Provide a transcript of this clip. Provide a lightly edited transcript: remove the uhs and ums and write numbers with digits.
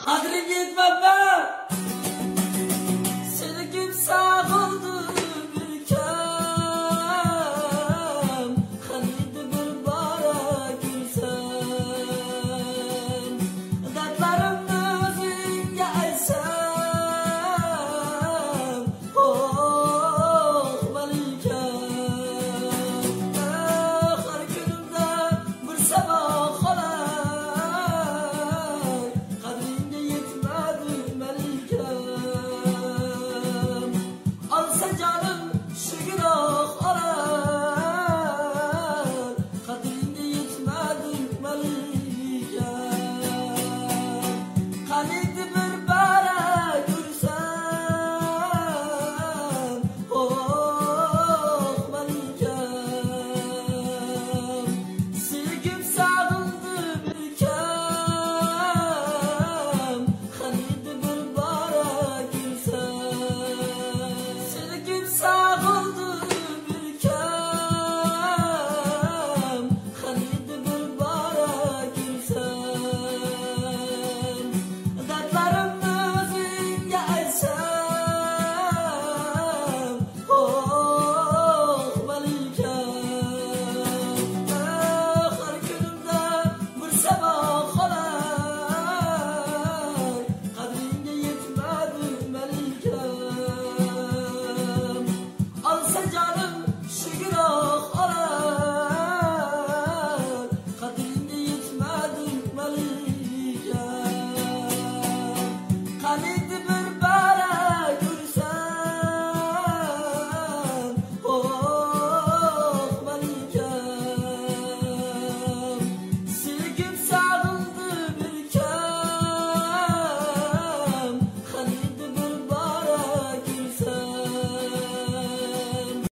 Qadring yetmabman, seni kimsa qildi bilkam, qaniydi bir bora ko'rsam, dardlarimni o'zingga aytsam, oh malikam, har kunimda bir sabah qolar, qadringga yetmadi malikam, olsa jonim shu gunoh olar, qadringga yetmadi malikam.